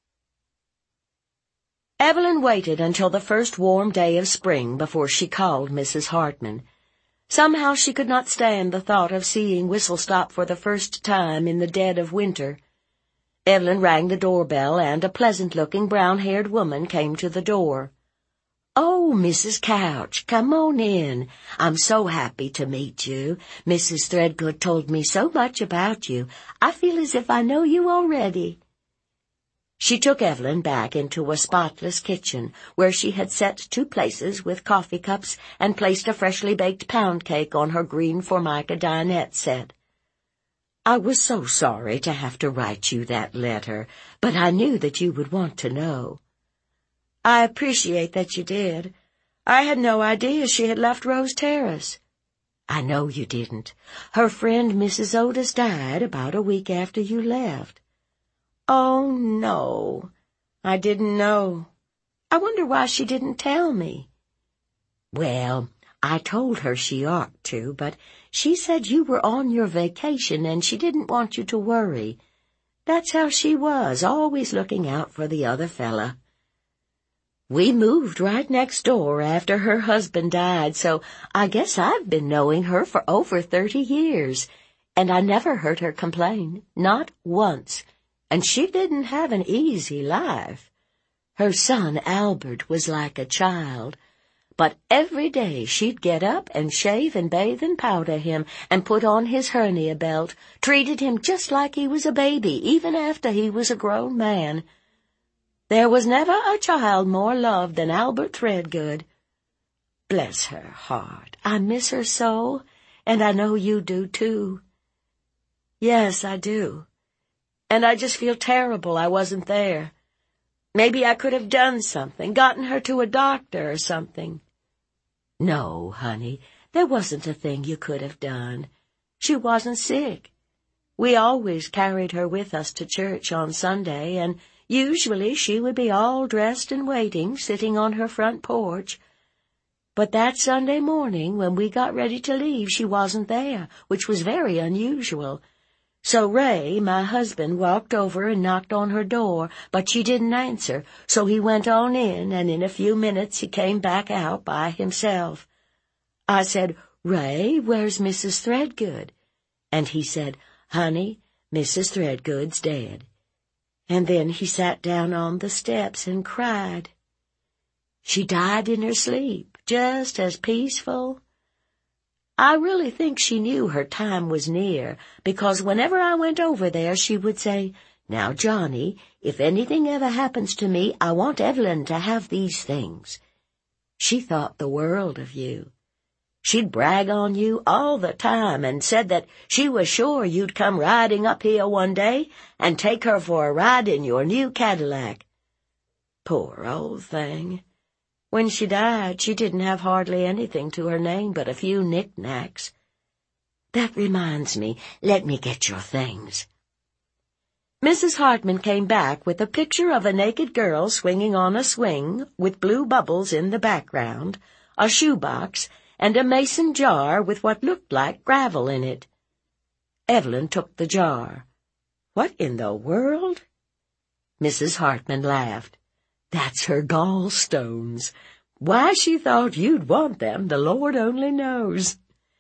Speaker 1: Evelyn waited until the first warm day of spring before she called Missus Hartman. Somehow she could not stand the thought of seeing Whistlestop for the first time in the dead of winter. Evelyn rang the doorbell, and a pleasant-looking, brown-haired woman came to the door. "Oh, Missus Couch, come on in. I'm so happy to meet you. Missus Threadgood told me so much about you. I feel as if I know you already." She took Evelyn back into a spotless kitchen, where she had set two places with coffee cups and placed a freshly baked pound cake on her green formica dinette set. "I was so sorry to have to write you that letter, but I knew that you would want to know." "I appreciate that you did. I had no idea she had left Rose Terrace." "I know you didn't. Her friend Missus Otis died about a week after you left." "Oh, no. I didn't know. I wonder why she didn't tell me." "Well, I told her she ought to, but she said you were on your vacation and she didn't want you to worry. That's how she was, always looking out for the other fella. We moved right next door after her husband died, so I guess I've been knowing her for over thirty years, and I never heard her complain, not once, and she didn't have an easy life. Her son Albert was like a child. But every day she'd get up and shave and bathe and powder him and put on his hernia belt, treated him just like he was a baby, even after he was a grown man. There was never a child more loved than Albert Threadgood. Bless her heart, I miss her so, and I know you do too." "Yes, I do. and I just feel terrible I wasn't there. Maybe I could have done something, gotten her to a doctor or something." "No, honey, there wasn't a thing you could have done. She wasn't sick. We always carried her with us to church on Sunday, and usually she would be all dressed and waiting, sitting on her front porch. But that Sunday morning, when we got ready to leave, she wasn't there, which was very unusual. So Ray, my husband, walked over and knocked on her door, but she didn't answer, so he went on in, and in a few minutes he came back out by himself. I said, 'Ray, where's Missus Threadgood?' And he said, 'Honey, Missus Threadgood's dead.' And then he sat down on the steps and cried. She died in her sleep, just as peaceful. I really think she knew her time was near, because whenever I went over there she would say, 'Now, Johnny, if anything ever happens to me, I want Evelyn to have these things.' She thought the world of you. She'd brag on you all the time and said that she was sure you'd come riding up here one day and take her for a ride in your new Cadillac. Poor old thing. When she died, she didn't have hardly anything to her name but a few knickknacks. That reminds me, let me get your things." Missus Hartman came back with a picture of a naked girl swinging on a swing with blue bubbles in the background, a shoebox, and a mason jar with what looked like gravel in it. Evelyn took the jar. "What in the world?" Missus Hartman laughed. "That's her gallstones. Why she thought you'd want them, the Lord only knows."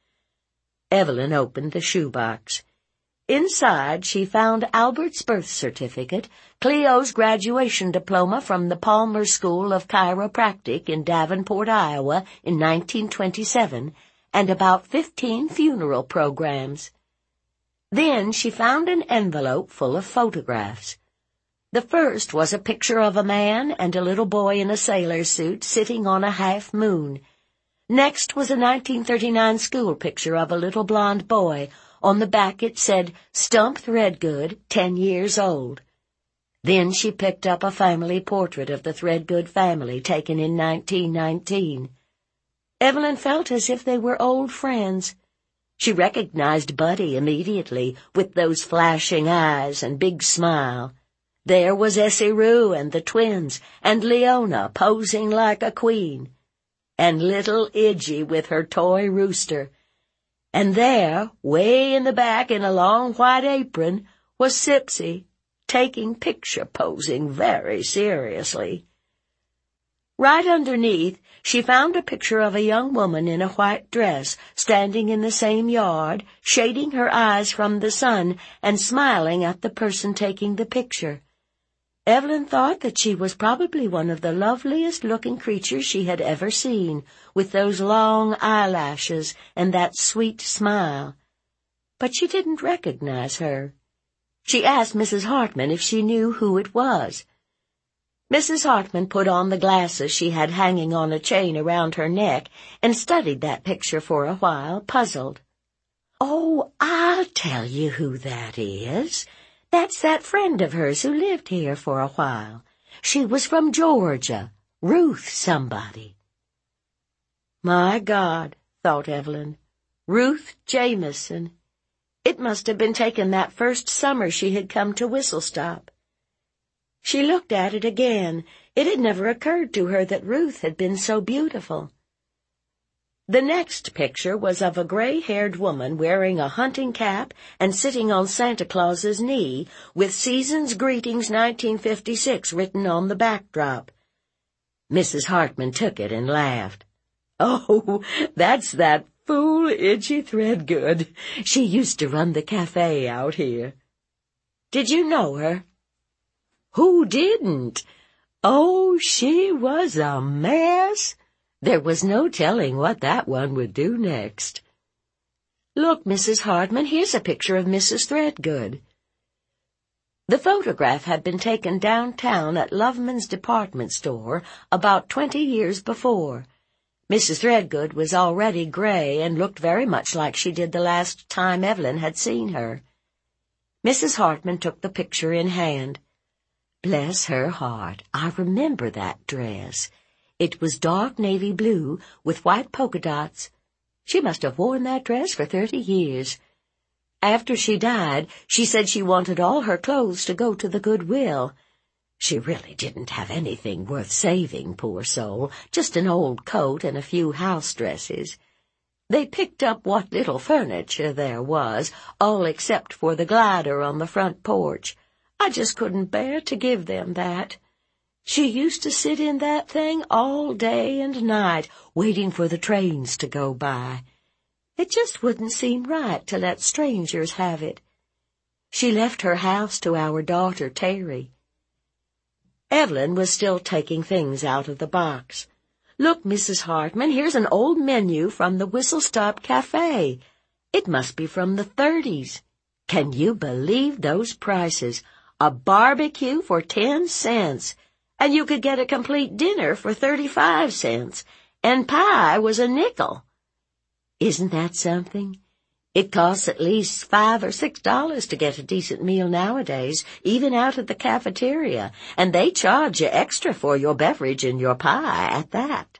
Speaker 1: Evelyn opened the shoebox. Inside she found Albert's birth certificate, Cleo's graduation diploma from the Palmer School of Chiropractic in Davenport, Iowa, in nineteen twenty-seven, and about fifteen funeral programs. Then she found an envelope full of photographs. The first was a picture of a man and a little boy in a sailor suit sitting on a half moon. Next was a nineteen thirty-nine school picture of a little blond boy. On the back it said, "Stump Threadgood, ten years old." Then she picked up a family portrait of the Threadgood family taken in nineteen nineteen. Evelyn felt as if they were old friends. She recognized Buddy immediately, with those flashing eyes and big smile. There was Essie Rue and the twins, and Leona posing like a queen, and little Idgie with her toy rooster. And there, way in the back in a long white apron, was Sipsy, taking picture posing very seriously. Right underneath, she found a picture of a young woman in a white dress, standing in the same yard, shading her eyes from the sun and smiling at the person taking the picture. Evelyn thought that she was probably one of the loveliest-looking creatures she had ever seen, with those long eyelashes and that sweet smile. But she didn't recognize her. She asked Missus Hartman if she knew who it was. Missus Hartman put on the glasses she had hanging on a chain around her neck and studied that picture for a while, puzzled. "Oh, I'll tell you who that is. That's that friend of hers who lived here for a while. She was from Georgia, Ruth somebody." My God, thought Evelyn, Ruth Jameson. It must have been taken that first summer she had come to Whistle Stop. She looked at it again. It had never occurred to her that Ruth had been so beautiful. The next picture was of a gray-haired woman wearing a hunting cap and sitting on Santa Claus's knee, with Season's Greetings nineteen fifty-six written on the backdrop. Missus Hartman took it and laughed. "Oh, that's that fool Idgie Threadgood. She used to run the cafe out here." "Did you know her?" "Who didn't? Oh, she was a mess. There was no telling what that one would do next." "Look, Missus Hartman, here's a picture of Missus Threadgood." The photograph had been taken downtown at Loveman's department store about twenty years before. Missus Threadgood was already gray and looked very much like she did the last time Evelyn had seen her. Missus Hartman took the picture in hand. Bless her heart, I remember that dress. It was dark navy blue with white polka dots. She must have worn that dress for thirty years. After she died, she said she wanted all her clothes to go to the Goodwill. She really didn't have anything worth saving, poor soul, just an old coat and a few house dresses. They picked up what little furniture there was, all except for the glider on the front porch. I just couldn't bear to give them that. She used to sit in that thing all day and night, waiting for the trains to go by. It just wouldn't seem right to let strangers have it. She left her house to our daughter, Terry. Evelyn was still taking things out of the box. Look, Missus Hartman, here's an old menu from the Whistle Stop Cafe. It must be from the thirties. Can you believe those prices? A barbecue for ten cents, and you could get a complete dinner for thirty-five cents, and pie was a nickel. Isn't that something? It costs at least five or six dollars to get a decent meal nowadays, even out at the cafeteria, and they charge you extra for your beverage and your pie at that.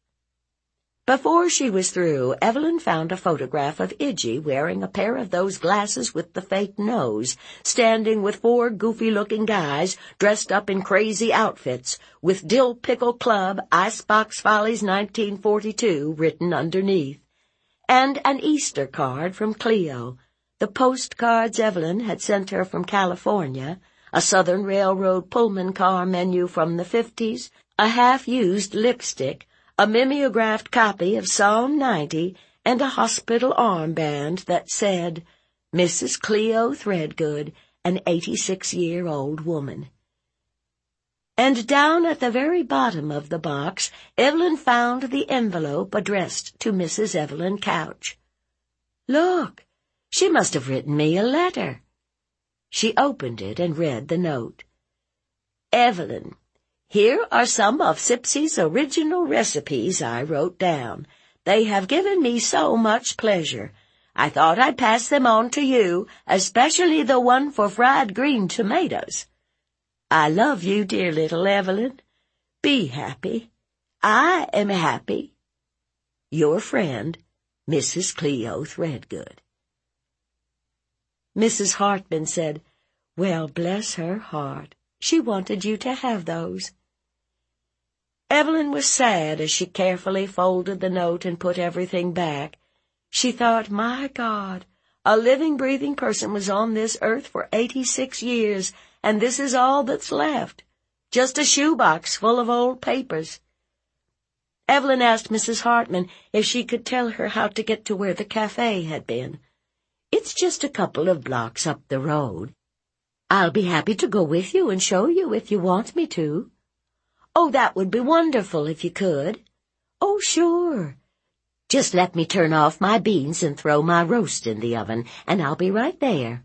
Speaker 1: Before she was through, Evelyn found a photograph of Iggy wearing a pair of those glasses with the fake nose, standing with four goofy-looking guys dressed up in crazy outfits, with Dill Pickle Club, Icebox Follies nineteen forty-two written underneath, and an Easter card from Cleo, the postcards Evelyn had sent her from California, a Southern Railroad Pullman car menu from the fifties, a half-used lipstick, a mimeographed copy of Psalm ninety, and a hospital armband that said, Missus Cleo Threadgood, an eighty-six-year-old woman. And down at the very bottom of the box, Evelyn found the envelope addressed to Missus Evelyn Couch. Look, she must have written me a letter. She opened it and read the note. Evelyn, here are some of Sipsy's original recipes I wrote down. They have given me so much pleasure. I thought I'd pass them on to you, especially the one for fried green tomatoes. I love you, dear little Evelyn. Be happy. I am happy. Your friend, Missus Cleo Threadgood. Missus Hartman said, Well, bless her heart. She wanted you to have those. Evelyn was sad as she carefully folded the note and put everything back. She thought, my God, a living, breathing person was on this earth for eighty-six years, and this is all that's left. Just a shoebox full of old papers. Evelyn asked Missus Hartman if she could tell her how to get to where the cafe had been. It's just a couple of blocks up the road. I'll be happy to go with you and show you if you want me to. Oh, that would be wonderful if you could. Oh, sure. Just let me turn off my beans and throw my roast in the oven, and I'll be right there.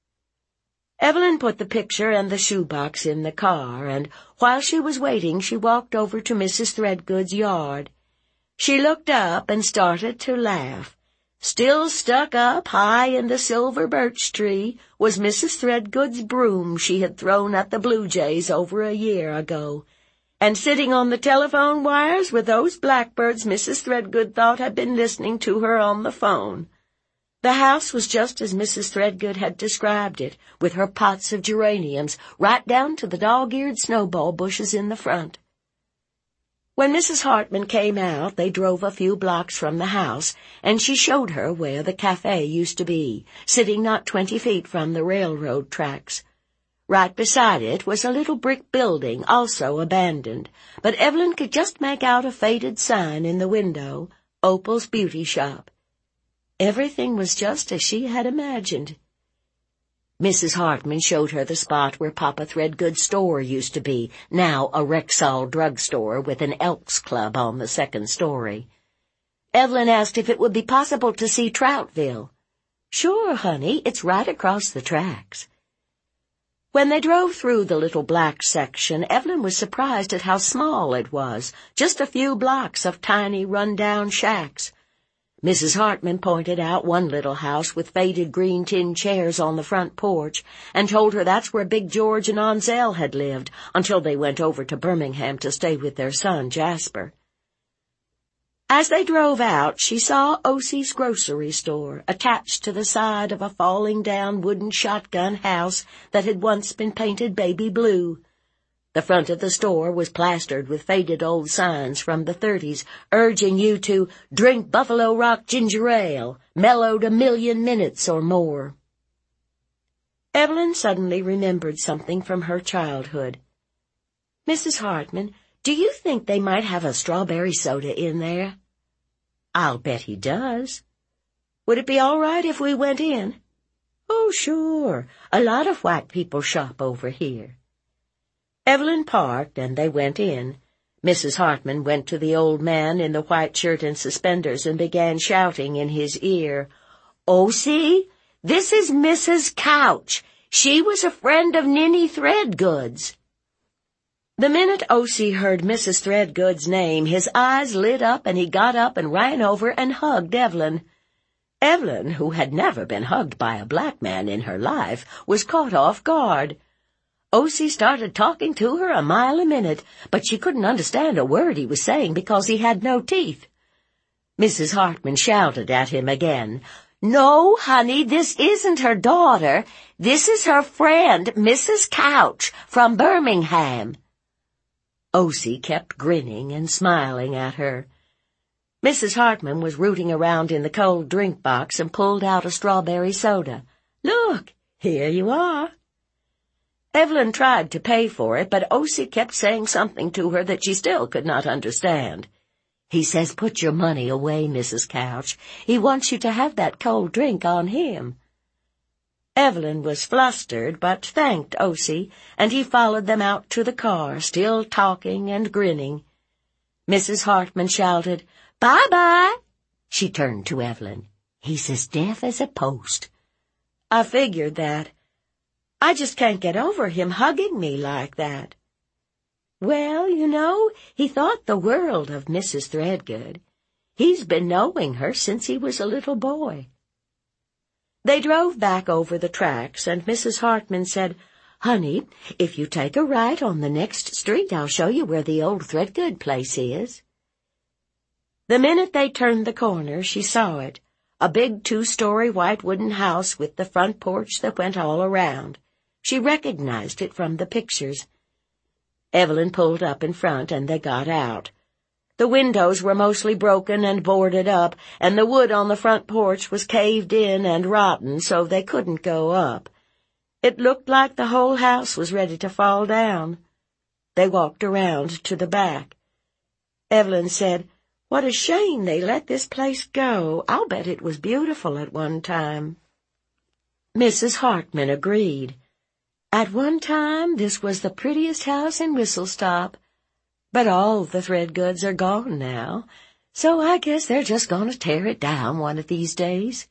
Speaker 1: Evelyn put the picture and the shoebox in the car, and while she was waiting, she walked over to Missus Threadgood's yard. She looked up and started to laugh. Still stuck up high in the silver birch tree was Missus Threadgood's broom she had thrown at the blue jays over a year ago. And sitting on the telephone wires were those blackbirds Missus Threadgood thought had been listening to her on the phone. The house was just as Missus Threadgood had described it, with her pots of geraniums right down to the dog-eared snowball bushes in the front. When Missus Hartman came out, they drove a few blocks from the house, and she showed her where the cafe used to be, sitting not twenty feet from the railroad tracks. Right beside it was a little brick building, also abandoned, but Evelyn could just make out a faded sign in the window, Opal's Beauty Shop. Everything was just as she had imagined. Missus Hartman showed her the spot where Papa Threadgood's store used to be, now a Rexall drugstore with an Elks Club on the second story. Evelyn asked if it would be possible to see Troutville. Sure, honey, it's right across the tracks. When they drove through the little black section, Evelyn was surprised at how small it was, just a few blocks of tiny run-down shacks. Missus Hartman pointed out one little house with faded green tin chairs on the front porch and told her that's where Big George and Ansel had lived until they went over to Birmingham to stay with their son, Jasper. As they drove out, she saw Osie's grocery store attached to the side of a falling-down wooden shotgun house that had once been painted baby blue. The front of the store was plastered with faded old signs from the thirties urging you to drink Buffalo Rock ginger ale, mellowed a million minutes or more. Evelyn suddenly remembered something from her childhood. "Missus Hartman, do you think they might have a strawberry soda in there?" "I'll bet he does." "Would it be all right if we went in?" "Oh, sure. A lot of white people shop over here." Evelyn parked, and they went in. Missus Hartman went to the old man in the white shirt and suspenders and began shouting in his ear, "Osie, this is Missus Couch. She was a friend of Ninny Threadgood's." The minute Osie heard Missus Threadgood's name, his eyes lit up and he got up and ran over and hugged Evelyn. Evelyn, who had never been hugged by a black man in her life, was caught off guard. Osie started talking to her a mile a minute, but she couldn't understand a word he was saying because he had no teeth. Missus Hartman shouted at him again, "No, honey, this isn't her daughter. This is her friend, Missus Couch, from Birmingham." Osie kept grinning and smiling at her. Missus Hartman was rooting around in the cold drink box and pulled out a strawberry soda. "Look, here you are." Evelyn tried to pay for it, but Osie kept saying something to her that she still could not understand. "He says put your money away, Missus Couch. He wants you to have that cold drink on him." Evelyn was flustered, but thanked Osie, and he followed them out to the car, still talking and grinning. Missus Hartman shouted, "Bye-bye." She turned to Evelyn. "He's as deaf as a post." "I figured that. I just can't get over him hugging me like that." "Well, you know, he thought the world of Missus Threadgood. He's been knowing her since he was a little boy." They drove back over the tracks, and Missus Hartman said, "Honey, if you take a right on the next street, I'll show you where the old Threadgood place is." The minute they turned the corner, she saw it, a big two-story white wooden house with the front porch that went all around. She recognized it from the pictures. Evelyn pulled up in front, and they got out. The windows were mostly broken and boarded up, and the wood on the front porch was caved in and rotten, so they couldn't go up. It looked like the whole house was ready to fall down. They walked around to the back. Evelyn said, "What a shame they let this place go. I'll bet it was beautiful at one time." Missus Hartman agreed. At one time, this was the prettiest house in Whistlestop, but all the Threadgoods are gone now, so I guess they're just going to tear it down one of these days.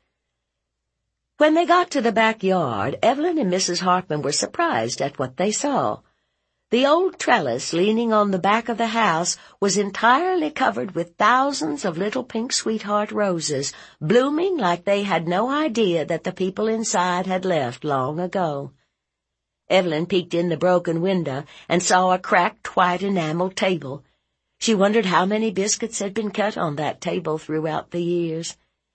Speaker 1: When they got to the backyard, Evelyn and Missus Hartman were surprised at what they saw. The old trellis leaning on the back of the house was entirely covered with thousands of little pink sweetheart roses, blooming like they had no idea that the people inside had left long ago. Evelyn peeked in the broken window and saw a cracked white enameled table. She wondered how many biscuits had been cut on that table throughout the years.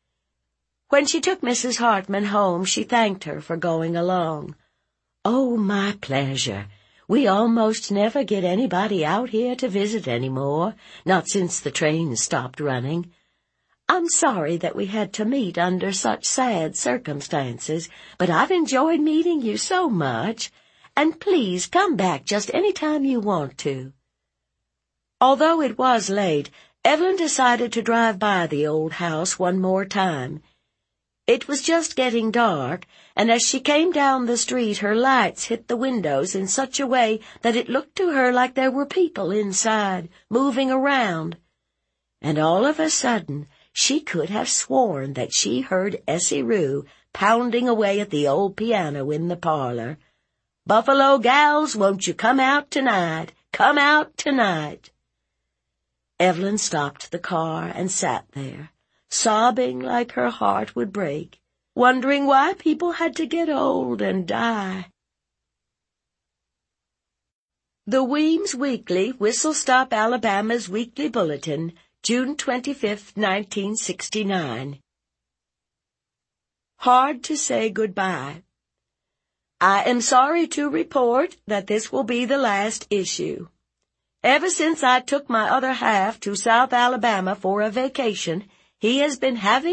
Speaker 1: When she took Missus Hartman home, she thanked her for going along. "Oh, my pleasure. We almost never get anybody out here to visit any more, not since the trains stopped running. I'm sorry that we had to meet under such sad circumstances, but I've enjoyed meeting you so much. And please come back just any time you want to." Although it was late, Evelyn decided to drive by the old house one more time. It was just getting dark, and as she came down the street, her lights hit the windows in such a way that it looked to her like there were people inside, moving around. And all of a sudden, she could have sworn that she heard Essie Rue pounding away at the old piano in the parlor. "Buffalo gals, won't you come out tonight? Come out tonight." Evelyn stopped the car and sat there, sobbing like her heart would break, wondering why people had to get old and die. The Weems Weekly, Whistle Stop Alabama's Weekly Bulletin, June twenty-fifth, nineteen sixty-nine. Hard to say goodbye. I am sorry to report that this will be the last issue. Ever since I took my other half to South Alabama for a vacation, he has been having